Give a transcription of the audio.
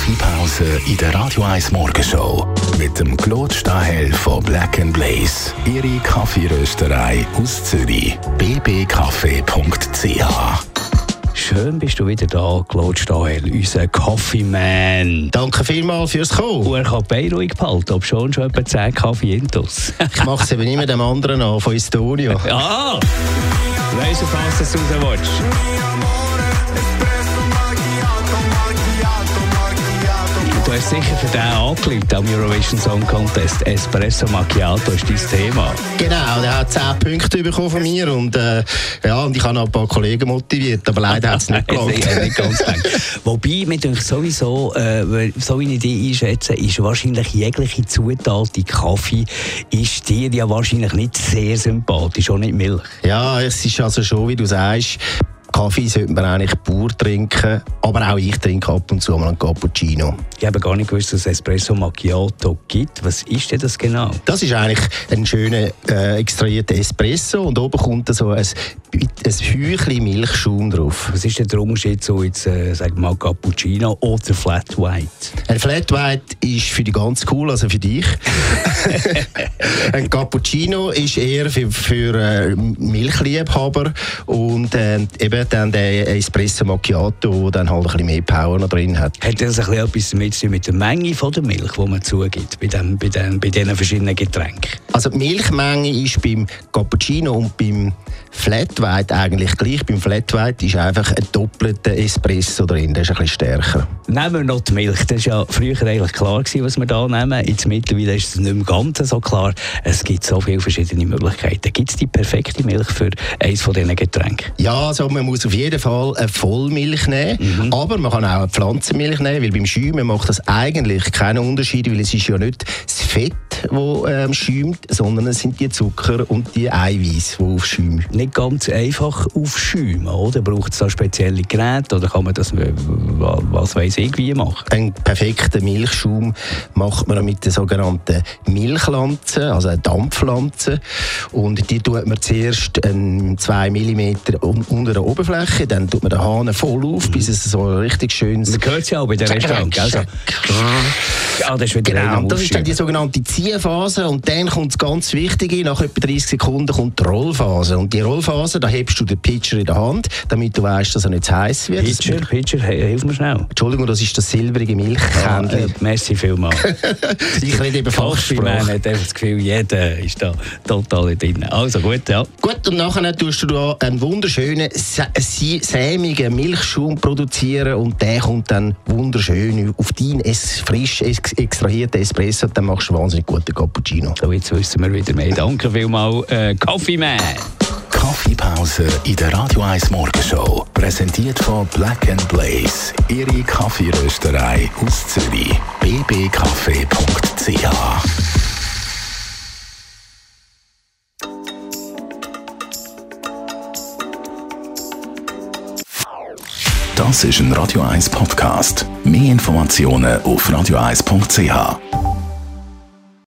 Kaffeepause in der Radio 1 Morgenshow mit dem Claude Stahel von Black & Blaze. Ihre Kaffeerösterei aus Zürich. bbkaffee.ch. Schön bist du wieder da, Claude Stahel, unser Kaffeeman. Danke vielmals fürs Kommen. Und er kann die Beine ruhig behalten, ob schon etwa 10 Kaffee intus. Ich mache es eben nicht mit dem anderen an, von Estonia. Ja, weißt du, falls du es rauswatchst. Du hast sicher für den angelegt am Eurovision Song Contest. Espresso Macchiato ist dein Thema. Genau, der hat 10 Punkte bekommen von mir und ich habe noch ein paar Kollegen motiviert, aber leider hat es nicht gelangt. Nicht ganz Wobei, mir denkt sowieso, so wie ich dich einschätze, ist wahrscheinlich jegliche Zutat in Kaffee ist dir ja wahrscheinlich nicht sehr sympathisch, auch nicht Milch. Ja, es ist also schon, wie du sagst, Kaffee sollte man eigentlich pur trinken, aber auch ich trinke ab und zu mal einen Cappuccino. Ich habe gar nicht gewusst, dass es Espresso Macchiato gibt. Was ist denn das genau? Das ist eigentlich ein schöner extrahierter Espresso und oben kommt so ein Häufchen Milchschaum drauf. Was ist denn der Unterschied zu jetzt, sag mal, Cappuccino oder Flat White? Ein Flat White ist für die ganz cool, also für dich. Ein Cappuccino ist eher für Milchliebhaber und eben dann der Espresso Macchiato, der dann halt ein bisschen mehr Power noch drin hat. Hat das ein bisschen etwas damit zu tun mit der Menge von der Milch, die man zugibt bei diesen verschiedenen Getränken? Also die Milchmenge ist beim Cappuccino und beim Flat White eigentlich gleich. Beim Flat White ist einfach ein doppelter Espresso drin, der ist ein bisschen stärker. Nehmen wir noch die Milch. Das war ja früher eigentlich klar gewesen, was wir da nehmen. Jetzt mittlerweile ist es nicht mehr ganz so klar. Es gibt so viele verschiedene Möglichkeiten. Gibt es die perfekte Milch für eines von diesen Getränken? Ja, also man muss auf jeden Fall eine Vollmilch nehmen, aber man kann auch eine Pflanzenmilch nehmen, weil beim Schäumen macht das eigentlich keinen Unterschied, weil es ist ja nicht das Fett, das schäumt, sondern es sind die Zucker und die Eiweiß, die aufschäumen. Nicht ganz einfach aufschäumen, oder? Braucht es da spezielle Geräte oder kann man das, was weiss ich, wie machen? Einen perfekten Milchschaum macht man mit der sogenannten Milchlanze, also eine Dampflanze. Und die tut man zuerst 2 mm unter der Oberfläche, dann tut man den Hahn voll auf, bis es so richtig schön ist. Man hört es ja auch bei den Restaurants. Also. Ja, das ist wieder genau, das ist dann die sogenannte Ziehphase und dann kommt das ganz Wichtige, nach etwa 30 Sekunden kommt die Rollphase. Und die Rollphase, da hebst du den Pitcher in der Hand, damit du weißt, dass er nicht zu heiß wird. Pitcher, hilf mir schnell. Entschuldigung, das ist das silbrige Milchkännchen. Merci vielmals. Ich rede eben Fachsprache. Man hat das Gefühl, jeder ist da total drin. Also gut, ja. Gut, und nachher tust du da einen wunderschönen, sämigen Milchschaum produzieren und der kommt dann wunderschön auf deinen frisch extrahierten Espresso und dann machst du wahnsinnig guten Cappuccino. So, jetzt wissen wir wieder mehr. Danke vielmals, Kaffeeman. Kaffeepause in der Radio 1 Morgenshow. Präsentiert von Black & Blaze. Ihre Kaffeerösterei aus Zürich. bbkaffee.ch. Das ist ein Radio 1 Podcast. Mehr Informationen auf radio1.ch.